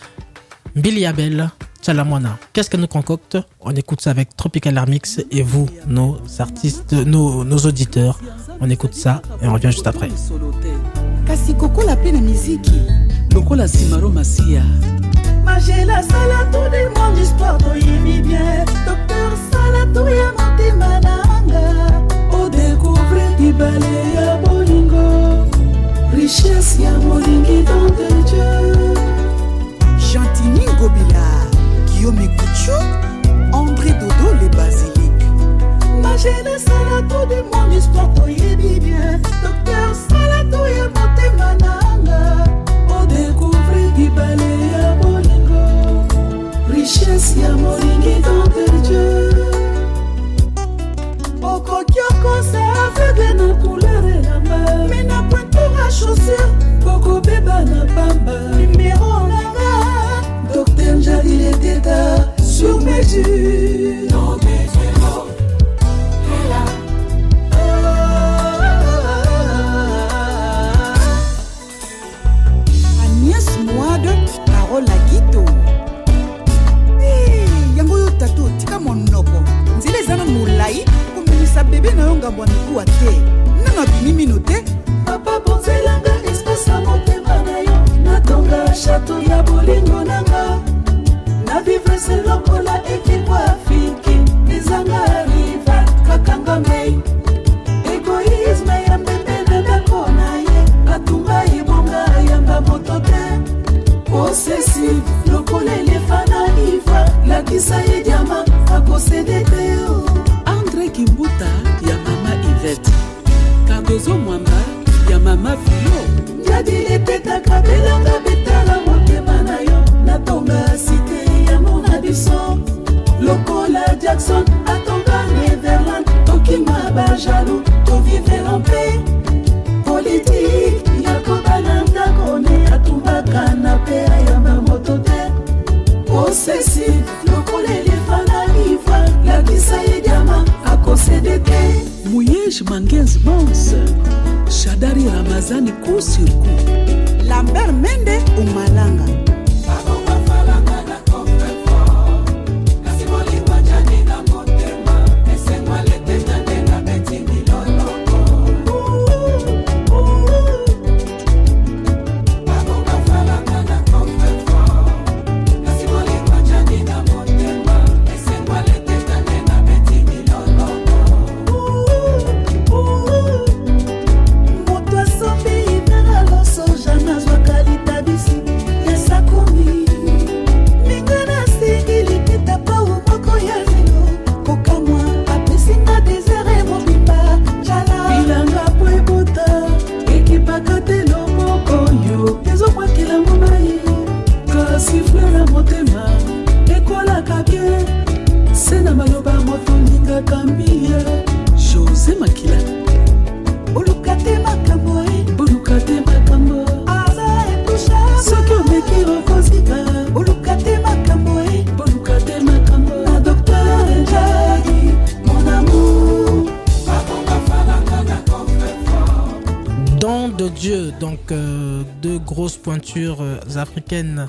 Billy Abel, Tchalamwana. Qu'est-ce qu'elle nous concocte? On écoute ça avec Tropical Air Mix, et vous, nos artistes, nos auditeurs, on écoute ça et on revient juste après. Kasi kokola pe na miziki lokola Simaro Masia Magela sala tout le monde histoire toyebi bien Docteur sala tout ya motema nanga O découvrir bibale ya bolingo Richesse ya molingi dans de Dieu Chantini Ngobila Guillaume Kouchou André Dodo les basiliques Magela sala tout le monde histoire toyebi bien Docteur sala tout ya motema nanga O découvrir bibale ya bolingo Richesse ya molingi dans de Dieu Okokioko sa aveugle na couleur elamba Mais na pointure à chaussure Koko beba na bamba Numéro nanga Docteur Njadi les tétas sur mesure Non mais Carole Guito yango yo tato tika monoko nzile zana mulai komisa bebe na yonga bwa mikuwa te nanga bimimino te papa bonzelanga espace ya motema na yo natonga chateau ya bolingo nanga na vivre se lokola ekipo afiki ezanga rival kakanga mei egoïsme ya mbembe na ndako na ye natalaka belanga betala motema na yo natonga site ya mona biso lokola Jackson atonga Neverland tokima bajalou tovivre en paix politique yakobana ndakone atumbaka na pea ya mamoto te possessif lokola elefana livre lakisa ye diama akosede te Mouyesh Mangenz Mons Shadari Ramazani coup sur coup Lambert Mende Umalanga Deux grosses pointures africaines,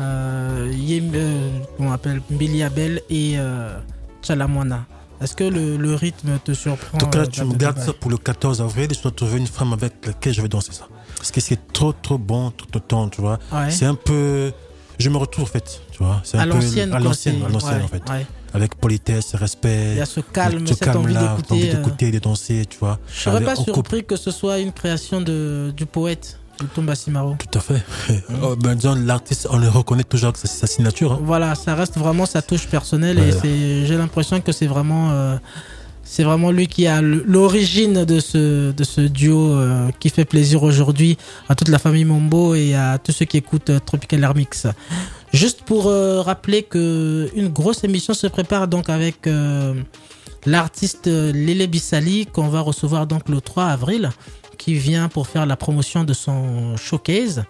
on appelle Mbili Abel et Chalamwana. Est-ce que le rythme te surprend? En tout cas, tu me gardes ça pour le 14 avril et je dois trouver une femme avec laquelle je vais danser ça. Parce que c'est trop bon, tout le temps, tu vois. Ouais. C'est un peu... Je me retrouve en fait, tu vois. C'est à l'ancienne, en fait. Ouais. Avec politesse, respect. Il y a ce calme, cette envie d'écouter, de danser, tu vois. Je serais pas surpris que ce soit une création du poète. Lutumba Simaro. Tout à fait. L'artiste, on le reconnaît toujours que c'est sa signature. Hein. Voilà, ça reste vraiment sa touche personnelle et j'ai l'impression que c'est vraiment lui qui a l'origine de ce duo qui fait plaisir aujourd'hui à toute la famille Mombo et à tous ceux qui écoutent Tropical Air Mix. Juste pour rappeler que une grosse émission se prépare donc avec l'artiste Lélé Bissali qu'on va recevoir donc le 3 avril. Qui vient pour faire la promotion de son showcase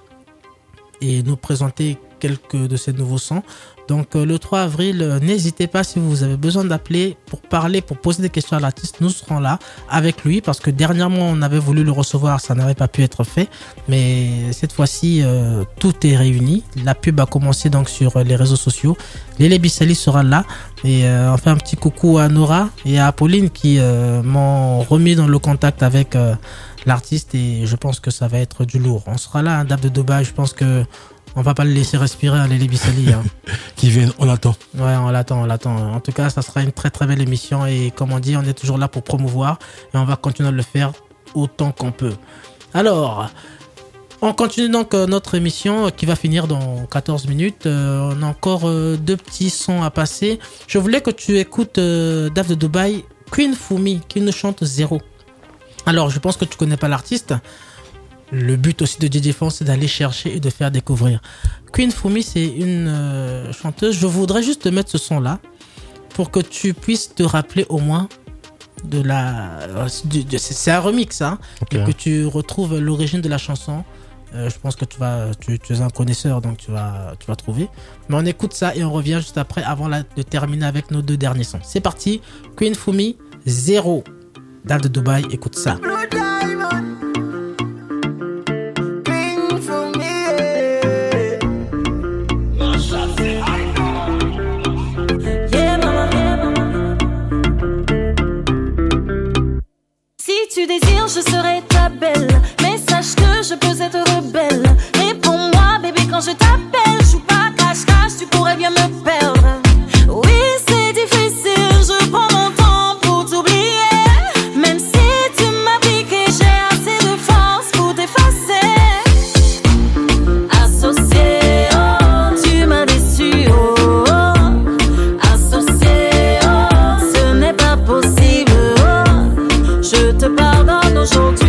et nous présenter quelques de ses nouveaux sons. Donc le 3 avril, n'hésitez pas si vous avez besoin d'appeler pour parler, pour poser des questions à l'artiste. Nous serons là avec lui parce que dernièrement on avait voulu le recevoir, ça n'avait pas pu être fait. Mais cette fois-ci, tout est réuni. La pub a commencé donc sur les réseaux sociaux. Lélé Bissali sera là et on fait un petit coucou à Nora et à Apolline qui m'ont remis dans le contact avec l'artiste et je pense que ça va être du lourd. On sera là, un Dab de Dubaï, je pense que on va pas le laisser respirer à Lélé Bissali. Hein. Qui viennent, on l'attend. Ouais, on l'attend. En tout cas, ça sera une très très belle émission et comme on dit, on est toujours là pour promouvoir et on va continuer à le faire autant qu'on peut. Alors, on continue donc notre émission qui va finir dans 14 minutes. On a encore deux petits sons à passer. Je voulais que tu écoutes Dab de Dubaï, Queen Fumi qui nous chante Zéro. Alors, je pense que tu connais pas l'artiste. Le but aussi de DJ France, c'est d'aller chercher et de faire découvrir. Queen Fumi, c'est une chanteuse. Je voudrais juste te mettre ce son-là pour que tu puisses te rappeler au moins de c'est un remix, hein, okay. Que tu retrouves l'origine de la chanson. Je pense que tu es un connaisseur, donc tu vas trouver. Mais on écoute ça et on revient juste après, avant de terminer avec nos deux derniers sons. C'est parti, Queen Fumi, Zéro. Dab de Dubaï, écoute ça. Si tu désires, je serai ta belle. Mais sache que je peux être rebelle. Réponds-moi, bébé, quand je t'appelle. Joue pas cache-cache, tu pourrais bien me perdre. Oui, c'est difficile, je prends mon temps pour t'oublier. Même si tu m'as piqué, j'ai assez de force pour t'effacer. Associé, oh, tu m'as déçu, oh, oh. Associé, oh, ce n'est pas possible, oh. Je te pardonne aujourd'hui.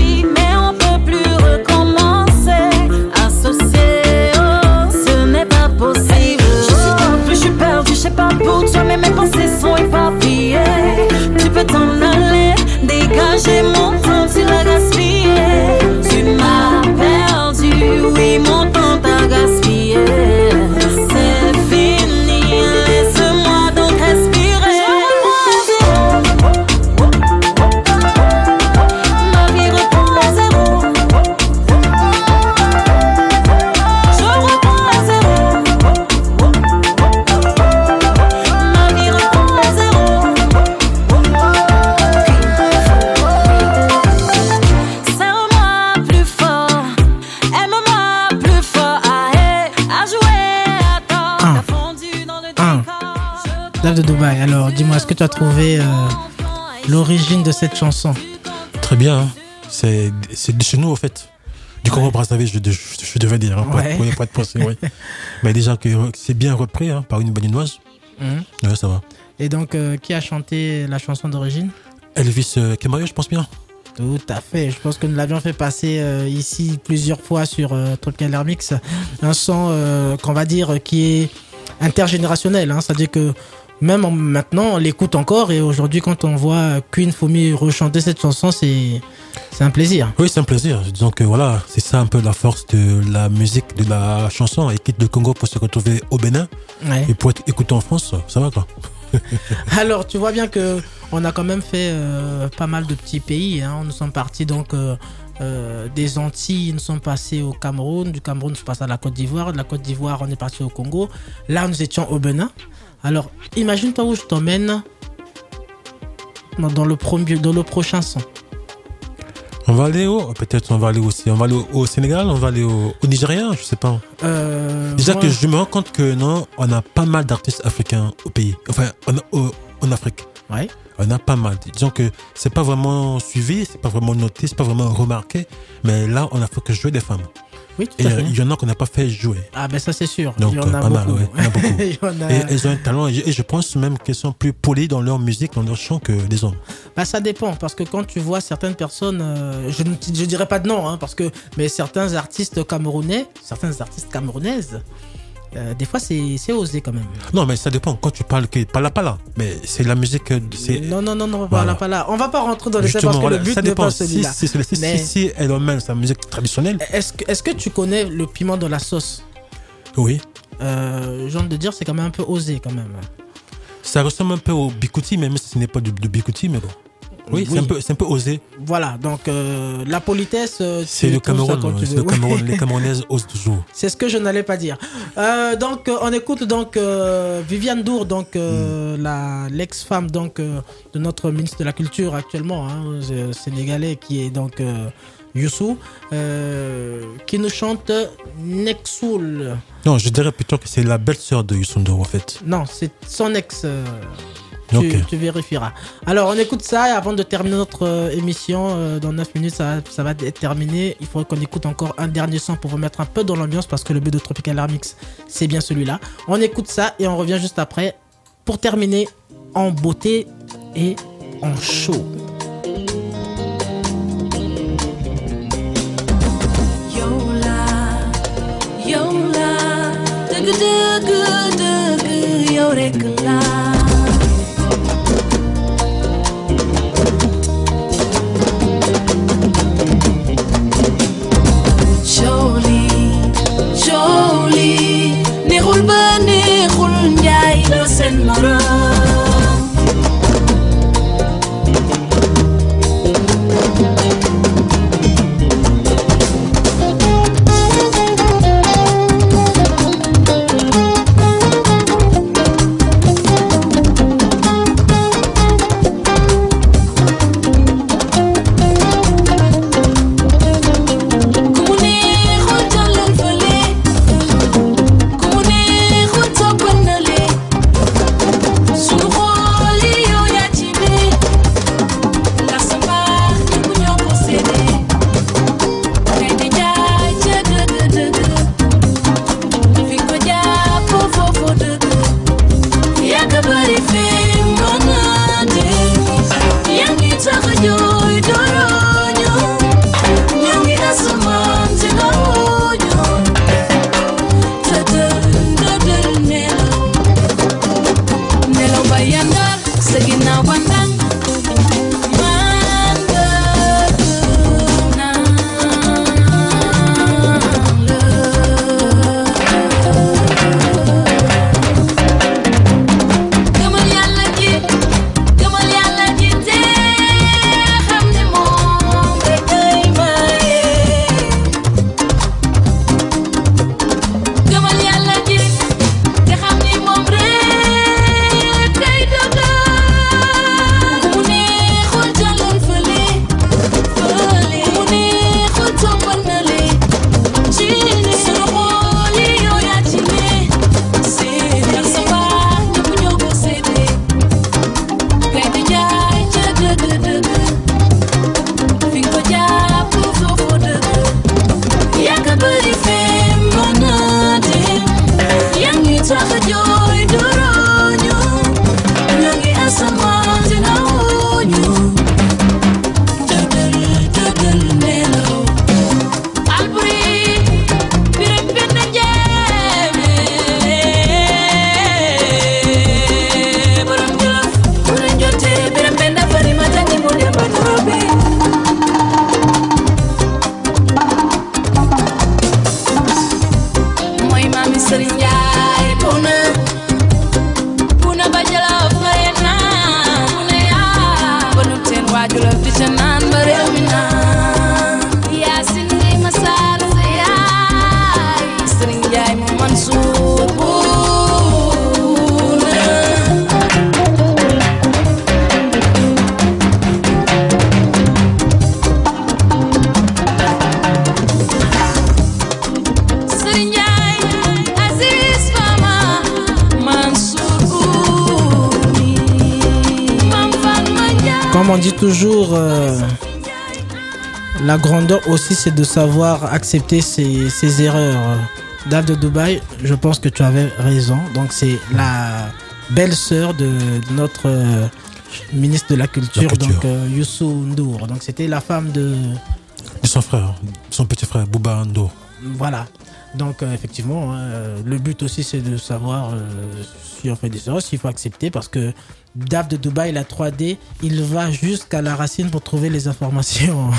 Dubaï. Alors, dis-moi, est-ce que tu as trouvé l'origine de cette chanson? Très bien. Hein. C'est de chez nous, en fait. Du Congo Brazzaville, je devais dire. Hein, pour être précis, oui. Mais déjà que c'est bien repris hein, par une béninoise. Ouais, ça va. Et donc, qui a chanté la chanson d'origine? Elvis Kemayo, je pense bien. Tout à fait. Je pense que nous l'avions fait passer ici plusieurs fois sur Tropical Air Mix. Un son qu'on va dire qui est intergénérationnel. Hein. C'est-à-dire que même maintenant, on l'écoute encore. Et aujourd'hui, quand on voit Queen Fomi rechanter cette chanson, c'est un plaisir. Oui, c'est un plaisir. Disons que voilà, c'est ça un peu la force de la musique, de la chanson. Elle quitte le Congo pour se retrouver au Bénin. Ouais. Et pour être écouté en France, ça va quoi. Alors, tu vois bien que on a quand même fait pas mal de petits pays. Hein. Nous sommes partis donc des Antilles, nous sommes passés au Cameroun. Du Cameroun, nous sommes passés à la Côte d'Ivoire. De la Côte d'Ivoire, on est parti au Congo. Là, nous étions au Bénin. Alors, imagine-toi où je t'emmène dans le prochain son. On va aller où? Peut-être on va aller aussi. On va aller au Sénégal, on va aller au Nigeria, je sais pas. Déjà que je me rends compte que non, on a pas mal d'artistes africains au pays. Enfin, en Afrique. Ouais. On a pas mal. Disons que c'est pas vraiment suivi, c'est pas vraiment noté, c'est pas vraiment remarqué. Mais là, on a fait que jouer des femmes. Oui, tout à fait. Il y en a qu'on n'a pas fait jouer. Ah ben ça c'est sûr. Donc, il y en a pas beaucoup. mal, ouais. Il y en a beaucoup. Et elles ont un talent. Et je pense même qu'elles sont plus polies dans leur musique, dans leur chant que les hommes. Bah ça dépend parce que quand tu vois certaines personnes, je dirais pas de nom, hein, mais certains artistes camerounais, certaines artistes camerounaises. Des fois c'est osé quand même. Non mais ça dépend quand tu parles que Pala mais c'est la musique non voilà. Pala. On va pas rentrer dans les détails parce que le but n'est pas celui-là. Si elle emmène sa musique traditionnelle. Est-ce que tu connais le piment dans la sauce? Oui. Genre de dire c'est quand même un peu osé quand même. Ça ressemble un peu au bikouti même si ce n'est pas du bikouti mais bon. Oui, c'est un peu osé. Voilà, donc la politesse. C'est le Cameroun. C'est le Cameroun. Les Camerounaises osent toujours. C'est ce que je n'allais pas dire. Donc, on écoute donc Viviane Ndour, donc l'ex-femme donc de notre ministre de la Culture actuellement, hein, sénégalais, qui est donc Youssou, qui nous chante Neksoul. Non, je dirais plutôt que c'est la belle-sœur de Youssou Ndour en fait. Non, c'est son ex. Tu vérifieras. Alors on écoute ça et avant de terminer notre émission dans 9 minutes ça va être terminé. Il faudrait qu'on écoute encore un dernier son pour vous mettre un peu dans l'ambiance parce que le but de Tropical Air Mix c'est bien celui-là. On écoute ça et on revient juste après pour terminer en beauté et en show. neexul ba neexul njaay la seen morom comme on dit toujours, la grandeur aussi, c'est de savoir accepter ses erreurs. Dave de Dubaï, je pense que tu avais raison. Donc, c'est la belle-sœur de notre ministre de la Culture, donc Youssou N'Dour. Donc, c'était la femme de son frère, son petit frère, Bouba Ndour. Voilà. Donc, effectivement, le but aussi, c'est de savoir si on fait des erreurs, s'il faut accepter, parce que Dave de Dubaï, la 3D, il va jusqu'à la racine pour trouver les informations.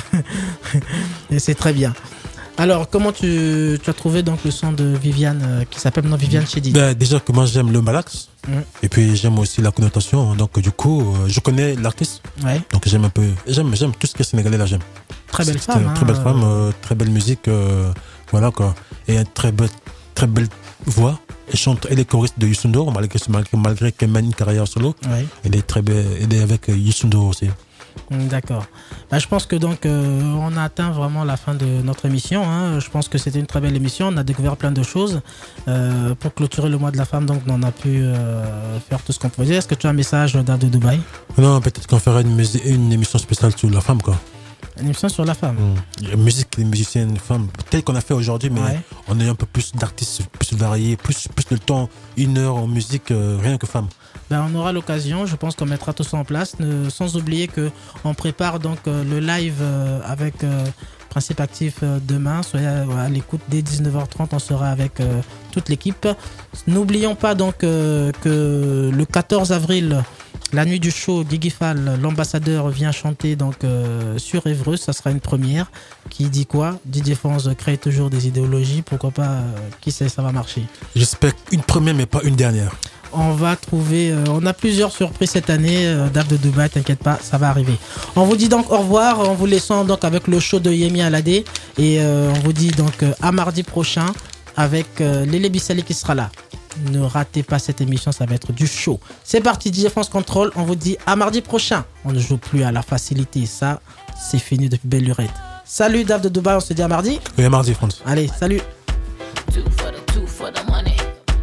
Et c'est très bien. Alors, comment tu as trouvé donc le son de Viviane, qui s'appelle maintenant Viviane Chedi? Déjà que moi j'aime le malax, et puis j'aime aussi la connotation, donc du coup je connais l'artiste, donc j'aime un peu, j'aime tout ce qui est sénégalais là, j'aime. Très belle femme. Très belle femme, très belle musique, voilà quoi, et une très belle voix. Elle est choriste de Youssou N'Dour, malgré qu'elle mène une carrière solo. Elle est très belle, elle est avec Youssou N'Dour aussi. D'accord. Je pense que donc on a atteint vraiment la fin de notre émission. Je pense que c'était une très belle émission. On a découvert plein de choses. Pour clôturer le mois de la femme, donc on a pu faire tout ce qu'on pouvait dire. Est-ce que tu as un message Dave de Dubaï? Non, peut-être qu'on fera une émission spéciale sur la femme, quoi. Une émission sur la femme. Musique, les musiciennes, femmes, tel qu'on a fait aujourd'hui, mais on a eu un peu plus d'artistes, plus variés, plus de temps, 1 heure en musique, rien que femmes. On aura l'occasion, je pense qu'on mettra tout ça en place, sans oublier qu'on prépare donc le live avec Principe Actif demain. Soyez à l'écoute dès 19h30, on sera avec toute l'équipe. N'oublions pas donc que le 14 avril, la nuit du show, Guigui Fall, l'ambassadeur, vient chanter donc sur Évreux. Ça sera une première. Qui dit quoi? Didier Fonz crée toujours des idéologies. Pourquoi pas? Qui sait, ça va marcher. J'espère une première, mais pas une dernière. On va trouver, on a plusieurs surprises cette année. Dave de Dubaï, t'inquiète pas, ça va arriver. On vous dit donc au revoir, en vous laissant donc avec le show de Yemi Alade. Et on vous dit donc à mardi prochain avec Lélé Bissali qui sera là. Ne ratez pas cette émission, ça va être du show. C'est parti, DJ France Control. On vous dit à mardi prochain. On ne joue plus à la facilité, ça c'est fini depuis belle lurette. Salut Dave de Dubaï, on se dit à mardi. Oui, à mardi France. Allez, salut. 2 for the money,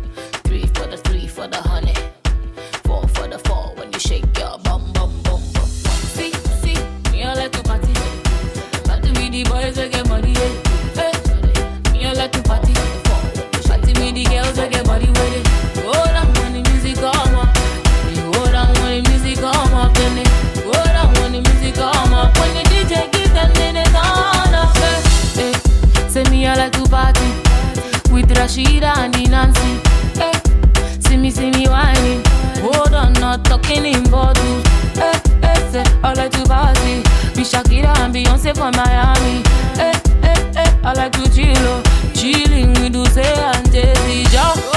3 for the honey, 4 for the 4 when you shake your bum bum bum bum. See, me I like to party, party with the boys that get money. Me I like to party, party with the girls that get money with it. Go down when the music come up, go down when the music come up, then go down when the music come up. When the DJ give them, then they turn up. Say me I like to party with Rashida and the Nancy. See me whining. Hold on, not talking in bottles. Say I like to party. Be Shakira and Beyonce from Miami. I like to chilling with Usain and Jay-Z.